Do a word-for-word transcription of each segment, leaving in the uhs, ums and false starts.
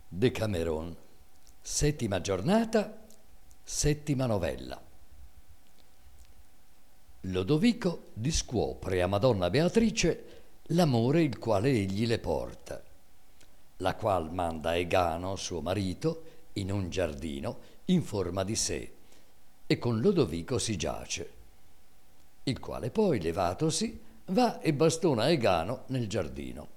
Decameron, settima giornata, settima novella. Lodovico discuopre a Madonna Beatrice l'amore il quale egli le porta, la qual manda Egano, suo marito, in un giardino in forma di sé, e con Lodovico si giace, il quale poi, levatosi, va e bastona Egano nel giardino.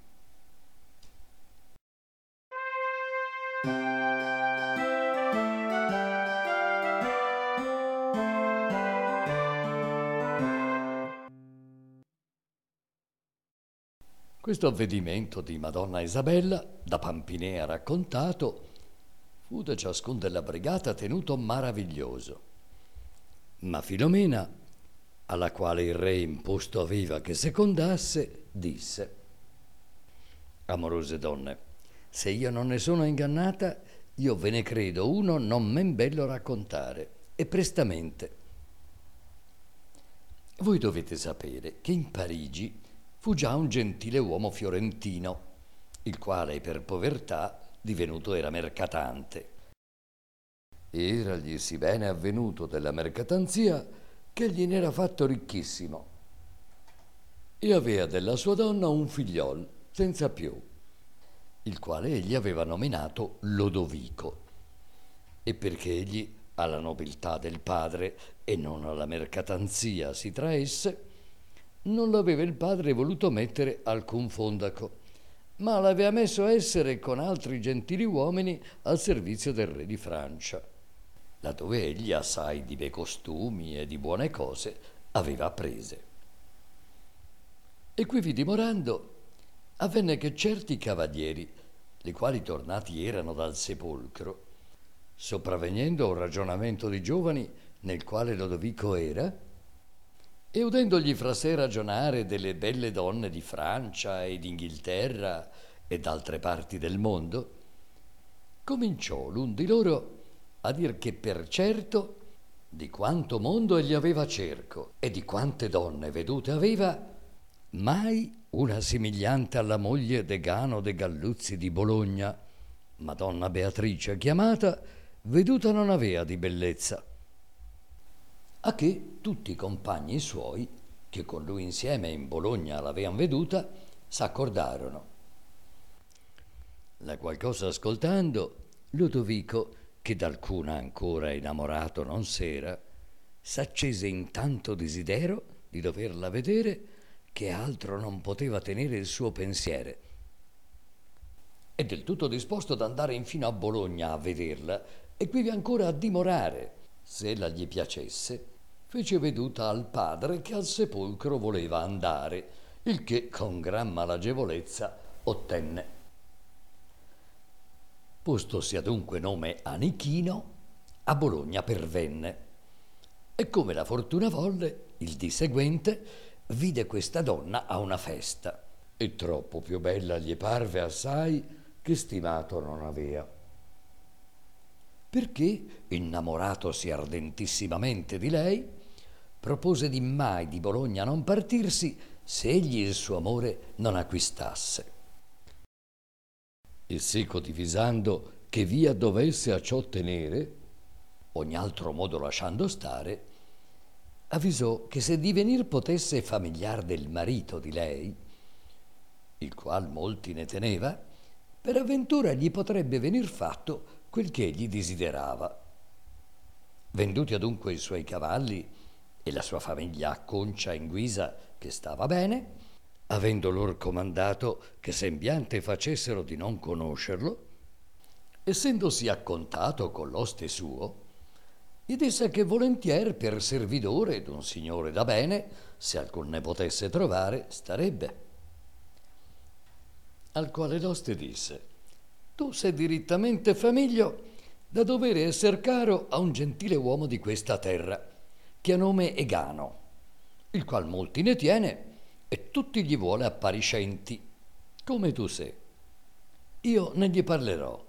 Questo avvenimento di Madonna Isabella, da Pampinea raccontato, fu da ciascun della brigata tenuto maraviglioso. Ma Filomena, alla quale il re imposto aveva che secondasse, disse: amorose donne, se io non ne sono ingannata, io ve ne credo uno non men bello raccontare, e prestamente. Voi dovete sapere che in Parigi fu già un gentile uomo fiorentino, il quale per povertà divenuto era mercatante. Eragli sì bene avvenuto della mercatanzia che egli n'era fatto ricchissimo, e avea della sua donna un figliol senza più, il quale egli aveva nominato Lodovico, e perché egli alla nobiltà del padre e non alla mercatanzia si traesse, non l'aveva il padre voluto mettere alcun fondaco, ma l'aveva messo essere con altri gentili uomini al servizio del re di Francia, laddove egli assai di bei costumi e di buone cose aveva prese. E quivi dimorando, avvenne che certi cavalieri, li quali tornati erano dal sepolcro, sopravvenendo a un ragionamento di giovani nel quale Lodovico era, e udendogli fra sé ragionare delle belle donne di Francia e d'Inghilterra e d'altre parti del mondo, cominciò l'un di loro a dir che per certo di quanto mondo egli aveva cerco e di quante donne vedute aveva, mai una simigliante alla moglie d'Egano de Galluzzi di Bologna, Madonna Beatrice chiamata, veduta non avea di bellezza. A che tutti i compagni suoi, che con lui insieme in Bologna l'avean veduta, s'accordarono. La qual cosa ascoltando, Lodovico, che d'alcuna ancora innamorato non s'era, s'accese in tanto desidero di doverla vedere che altro non poteva tenere il suo pensiere. E del tutto disposto d'andare infino a Bologna a vederla e quivi ancora a dimorare, se ella gli piacesse, fece veduta al padre che al sepolcro voleva andare, il che con gran malagevolezza ottenne. Postosi adunque nome Anichino, a Bologna pervenne, e come la fortuna volle, il dì seguente vide questa donna a una festa, e troppo più bella gli parve assai che stimato non avea. Perché, innamoratosi ardentissimamente di lei, propose di mai di Bologna non partirsi se egli il suo amore non acquistasse. E seco divisando che via dovesse a ciò tenere, ogni altro modo lasciando stare, avvisò che se divenir potesse famigliar del marito di lei, il qual molti ne teneva, per avventura gli potrebbe venir fatto quel che egli desiderava. Venduti adunque i suoi cavalli e la sua famiglia a Concia in guisa che stava bene, avendo lor comandato che sembiante facessero di non conoscerlo, essendosi accontato con l'oste suo, gli disse che volentier per servidore d'un signore da bene, se alcun ne potesse trovare, starebbe. Al quale l'oste disse: tu sei dirittamente famiglio da dovere esser caro a un gentile uomo di questa terra, che ha nome Egano, il qual molti ne tiene e tutti gli vuole appariscenti, come tu sei. Io ne gli parlerò.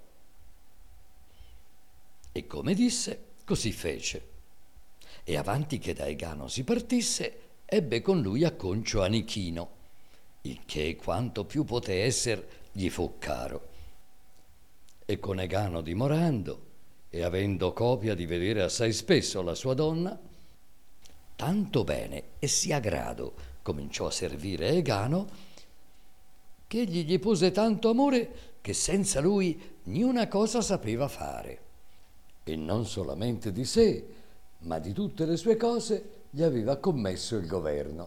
E come disse, così fece. E avanti che da Egano si partisse, ebbe con lui a Concio Anichino, il che quanto più poté esser gli fu caro. E con Egano dimorando e avendo copia di vedere assai spesso la sua donna, tanto bene e sì a grado cominciò a servire Egano, che egli gli pose tanto amore che senza lui niuna cosa sapeva fare, e non solamente di sé, ma di tutte le sue cose gli aveva commesso il governo.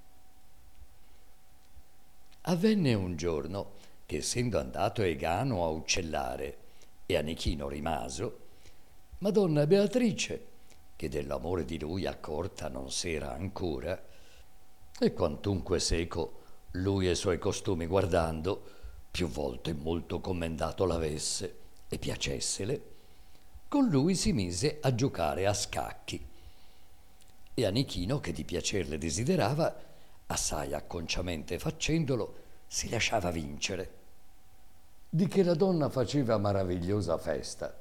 Avvenne un giorno che, essendo andato Egano a uccellare e Anichino rimaso, Madonna Beatrice, che dell'amore di lui accorta non s'era ancora, e quantunque seco lui e i suoi costumi guardando, più volte molto commendato l'avesse e piacessele, con lui si mise a giocare a scacchi. E Anichino, che di piacerle desiderava, assai acconciamente faccendolo, si lasciava vincere, di che la donna faceva maravigliosa festa.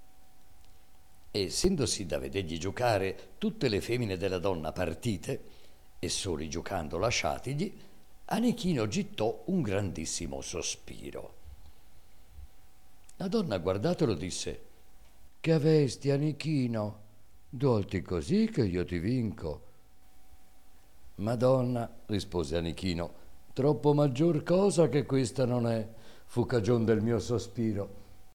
E essendosi da vedergli giocare tutte le femmine della donna partite, e soli giocando lasciatigli, Anichino gittò un grandissimo sospiro. La donna, guardatelo, disse: «Che avesti, Anichino? Dolti così che io ti vinco». «Madonna», rispose Anichino, «troppo maggior cosa che questa non è, fu cagion del mio sospiro».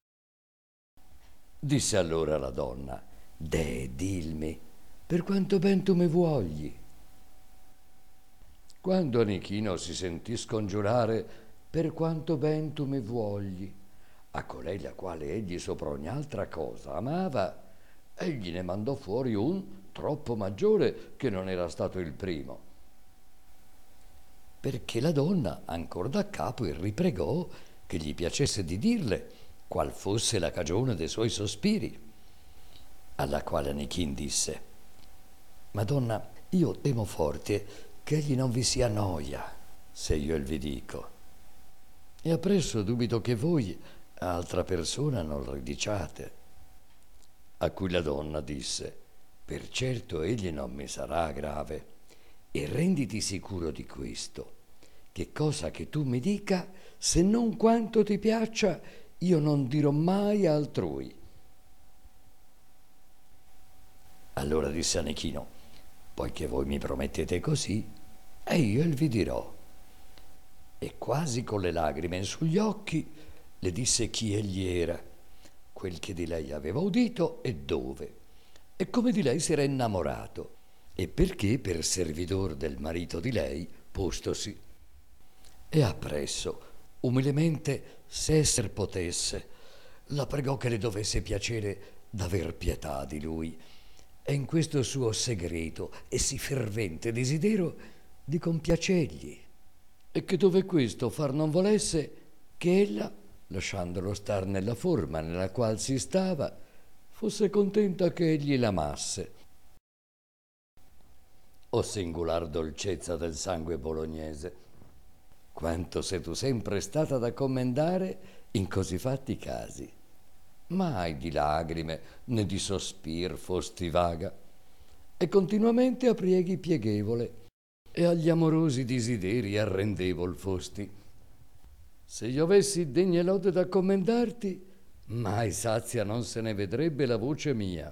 Disse allora la donna: «Deh, dilmi, per quanto ben tu mi vuogli». Quando Anichino si sentì scongiurare per quanto ben tu mi vuogli a colei la quale egli sopra ogni altra cosa amava, egli ne mandò fuori un troppo maggiore che non era stato il primo, perché la donna ancor da capo il ripregò che gli piacesse di dirle qual fosse la cagione de suoi sospiri. Alla quale Anichin disse: «Madonna, io temo forte che egli non vi sia noia se io il vi dico, e appresso dubito che voi a altra persona non lo ridiciate». A cui la donna disse: «Per certo egli non mi sarà grave, e renditi sicuro di questo, che cosa che tu mi dica, se non quanto ti piaccia, io non dirò mai altrui». Allora disse Anichino: «Poiché voi mi promettete così, e io il vi dirò». E quasi con le lagrime sugli occhi le disse chi egli era, quel che di lei aveva udito e dove, e come di lei si era innamorato, e perché per servidor del marito di lei postosi. E appresso, umilmente, se esser potesse, la pregò che le dovesse piacere d'aver pietà di lui, e in questo suo segreto e sì fervente desiderio di compiacergli, e che dove questo far non volesse, che ella, lasciandolo star nella forma nella qual si stava, fosse contenta che egli l'amasse. O singular dolcezza del sangue bolognese, quanto sei tu sempre stata da commendare in così fatti casi. Mai di lagrime né di sospir fosti vaga, e continuamente a prieghi pieghevole, e agli amorosi desideri arrendevol fosti. Se io avessi degne lode da commendarti, mai sazia non se ne vedrebbe la voce mia.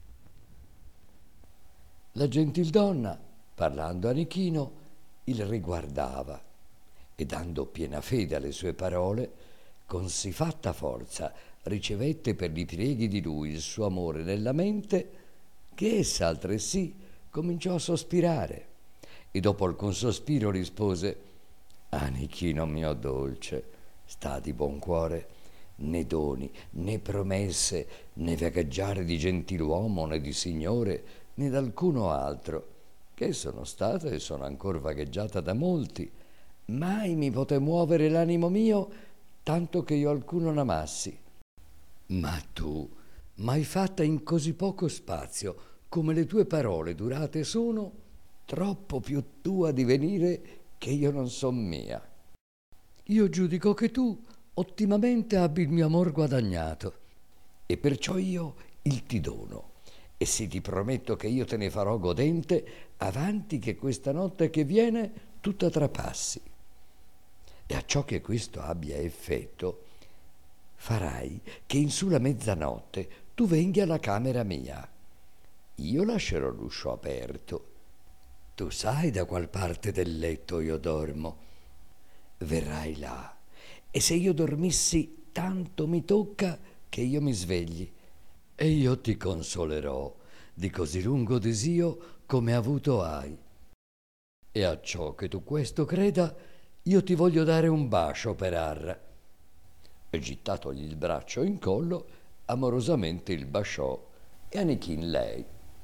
La gentil donna, parlando a Anichino, il riguardava, e dando piena fede alle sue parole, con sì fatta forza ricevette per i prieghi di lui il suo amore nella mente, che essa altresì cominciò a sospirare, e dopo alcun sospiro rispose: «Anichino mio dolce, sta di buon cuore, né doni, né promesse, né vagheggiare di gentiluomo, né di signore, né d'alcuno altro, che sono stata e sono ancor vagheggiata da molti, mai mi poté muovere l'animo mio, tanto che io alcuno n'amassi. Ma tu m'hai fatta in così poco spazio, come le tue parole durate sono, troppo più tua di venire che io non son mia. Io giudico che tu ottimamente abbi il mio amor guadagnato, e perciò io il ti dono, e sì ti prometto che io te ne farò godente avanti che questa notte che viene tutta trapassi. E acciò che questo abbia effetto, farai che in su la mezzanotte tu venghi alla camera mia. Io lascerò l'uscio aperto. Tu sai da qual parte del letto io dormo. Verrai là, e se io dormissi, tanto mi tocca che io mi svegli, e io ti consolerò di così lungo desio come avuto hai. E a ciò che tu questo creda, io ti voglio dare un bacio per arra. E gittatogli il braccio in collo, amorosamente il baciò e anichin lei.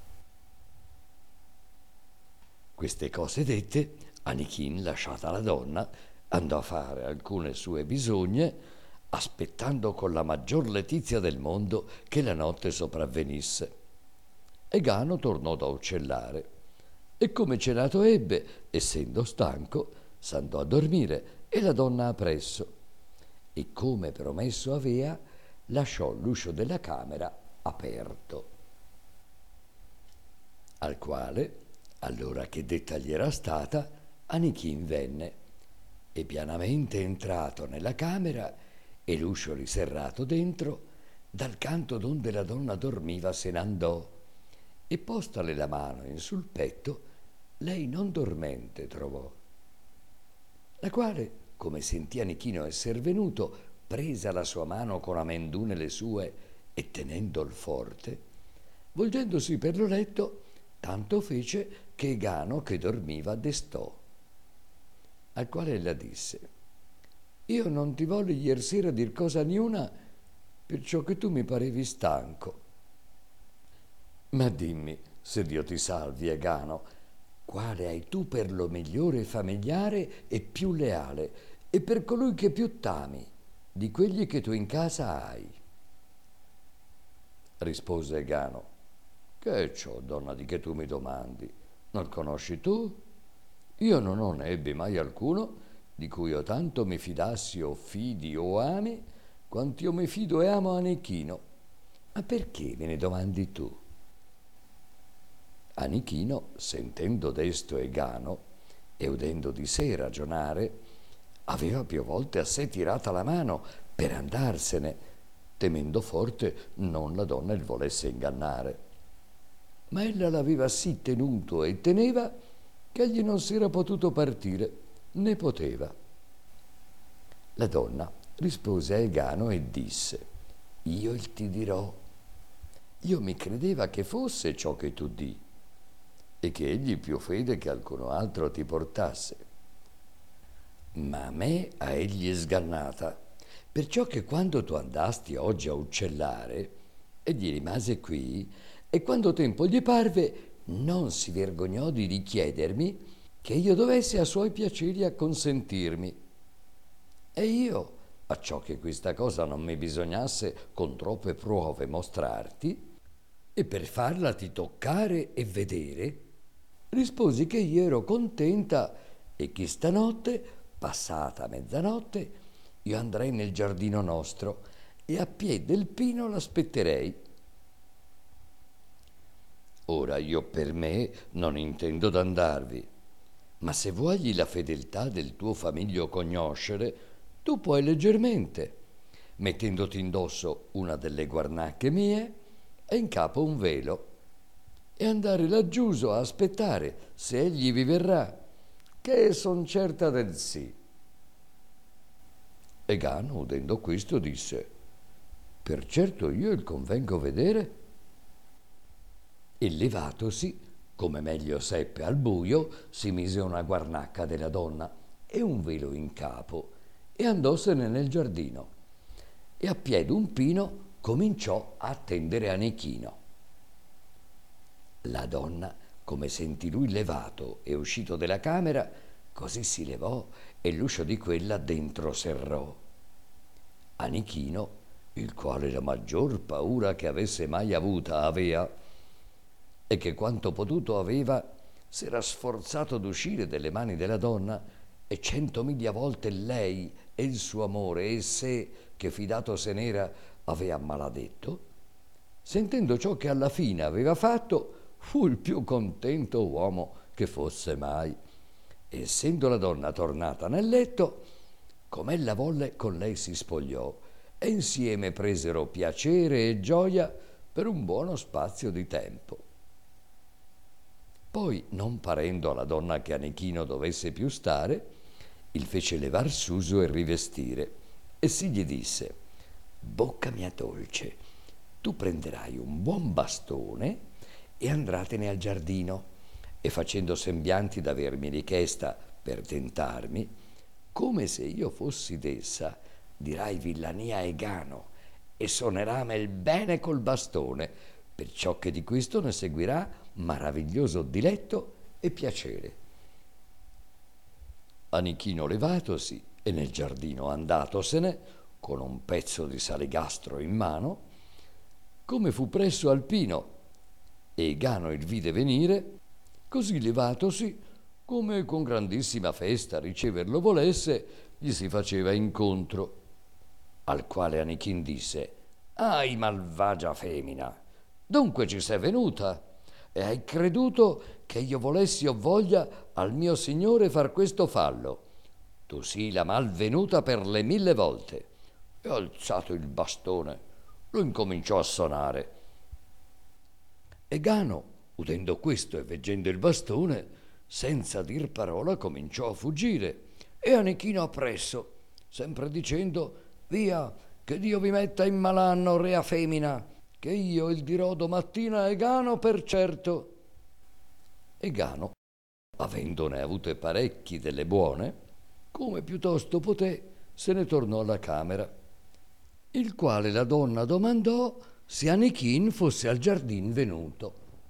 Queste cose dette, Anichin, lasciata la donna, andò a fare alcune sue bisogne, aspettando con la maggior letizia del mondo che la notte sopravvenisse. E Gano tornò da uccellare, e come cenato ebbe, essendo stanco, s'andò a dormire, e la donna appresso, e come promesso avea, lasciò l'uscio della camera aperto. Al quale, allora che detta gli era stata, Anichin venne, e pianamente entrato nella camera e l'uscio riserrato dentro, dal canto donde la donna dormiva se n'andò, e postale la mano in sul petto, lei non dormente trovò. La quale, come sentì Anichino esser venuto, presa la sua mano con amendune le sue e tenendol forte, volgendosi per lo letto, tanto fece che Gano che dormiva destò. Al quale ella disse: io non ti volli iersera dir cosa niuna, perciò che tu mi parevi stanco. Ma dimmi, se Dio ti salvi, Egano, quale hai tu per lo migliore famigliare e più leale, e per colui che più t'ami, di quelli che tu in casa hai? Rispose Egano: che è ciò, donna, di che tu mi domandi? Non conosci tu? Io non ho ne ebbi mai alcuno di cui io tanto mi fidassi o fidi o ami, quant'io mi fido e amo Anichino. Ma perché me ne domandi tu? Anichino, sentendo desto Egano e udendo di sé ragionare, aveva più volte a sé tirata la mano per andarsene, temendo forte non la donna il volesse ingannare. Ma ella l'aveva sì tenuto e teneva che egli non si era potuto partire, né poteva. La donna rispose a Egano e disse: io il ti dirò. Io mi credeva che fosse ciò che tu di, e che egli più fede che alcuno altro ti portasse. Ma a me a egli sgannata, perciò che quando tu andasti oggi a uccellare, egli rimase qui, e quando tempo gli parve, non si vergognò di richiedermi che io dovessi a suoi piaceri acconsentirmi. E io, acciò che questa cosa non mi bisognasse con troppe prove mostrarti, e per farla ti toccare e vedere, risposi che io ero contenta e che stanotte, passata mezzanotte, io andrei nel giardino nostro e a piè del pino l'aspetterei. Ora io per me non intendo d'andarvi, ma se vuogli la fedeltà del tuo famiglio conoscere, tu puoi leggermente, mettendoti indosso una delle guarnacche mie e in capo un velo, e andare laggiuso a aspettare se egli vi verrà, che son certa del sì. E Gano, udendo questo, disse: per certo io il convengo vedere. E levatosi, come meglio seppe al buio, si mise una guarnacca della donna e un velo in capo e andossene nel giardino, e a piè d'un pino cominciò a attendere Anichino. La donna, come sentì lui levato e uscito della camera, così si levò e l'uscio di quella dentro serrò. Anichino, il quale la maggior paura che avesse mai avuta avea, e che quanto potuto aveva, s'era sforzato d'uscire delle mani della donna, e centomiglia volte lei e il suo amore e sé, che fidato se n'era, avea maladetto, sentendo ciò che alla fine aveva fatto, fu il più contento uomo che fosse mai. E essendo la donna tornata nel letto, com'ella volle, con lei si spogliò, e insieme presero piacere e gioia per un buono spazio di tempo. Poi, non parendo alla donna che Anichino dovesse più stare, il fece levar suso e rivestire, e si gli disse: «Bocca mia dolce, tu prenderai un buon bastone e andratene al giardino, e facendo sembianti d'avermi richiesta per tentarmi, come se io fossi d'essa, dirai villania e gano, e suonerame il bene col bastone, perciò che di questo ne seguirà maraviglioso diletto e piacere». Anichino levatosi e nel giardino andatosene, con un pezzo di saligastro in mano, come fu presso al pino, e Gano il vide venire, così levatosi, come con grandissima festa riceverlo volesse, gli si faceva incontro. Al quale Anichin disse: «Ahi, malvagia femmina, dunque ci sei venuta e hai creduto che io volessi o voglia al mio signore far questo fallo. Tu sii la malvenuta per le mille volte». E alzato il bastone lo incominciò a suonare. E Gano, udendo questo e veggendo il bastone, senza dir parola cominciò a fuggire, e Anichino appresso, sempre dicendo: «Via, che Dio vi metta in malanno, rea femmina, che io il dirò domattina a Gano per certo». E Gano, avendone avute parecchi delle buone, come piuttosto poté, se ne tornò alla camera, il quale la donna domandò se Anichin fosse al giardin venuto.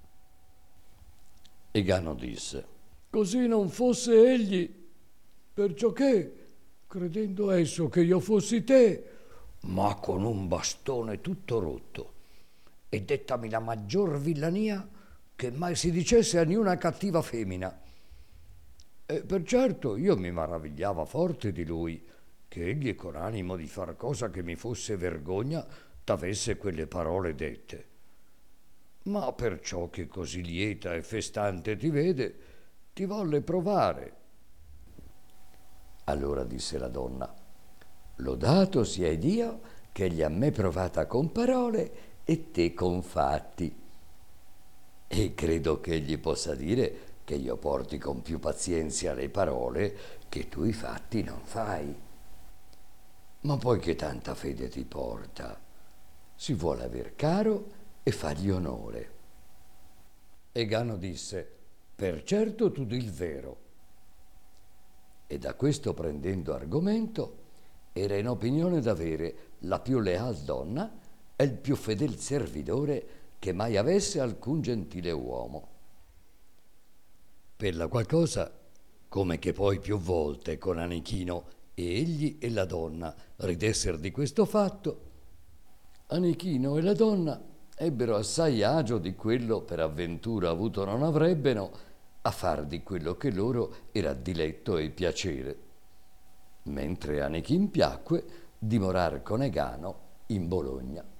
E Gano disse: «Così non fosse egli, perciò che, credendo esso che io fossi te, ma con un bastone tutto rotto, e dettami la maggior villania che mai si dicesse a niuna cattiva femmina. E per certo io mi maravigliava forte di lui, che egli con animo di far cosa che mi fosse vergogna t'avesse quelle parole dette. Ma perciò che così lieta e festante ti vede, ti volle provare». Allora disse la donna: «Lodato sia Dio che egli a me provata con parole e te con fatti. E credo che egli possa dire che io porti con più pazienza le parole che tu i fatti non fai. Ma poi che tanta fede ti porta, si vuole aver caro e fargli onore». E Gano disse: «Per certo tu di il vero». E da questo, prendendo argomento, era in opinione d'avere la più leal donna e il più fedel servidore che mai avesse alcun gentile uomo. Per la qual cosa, come che poi più volte con Anichino e egli e la donna ridesser di questo fatto, Anichino e la donna ebbero assai agio di quello per avventura avuto non avrebbeno a far di quello che loro era diletto e piacere, mentre Anichin piacque dimorar con Egano in Bologna.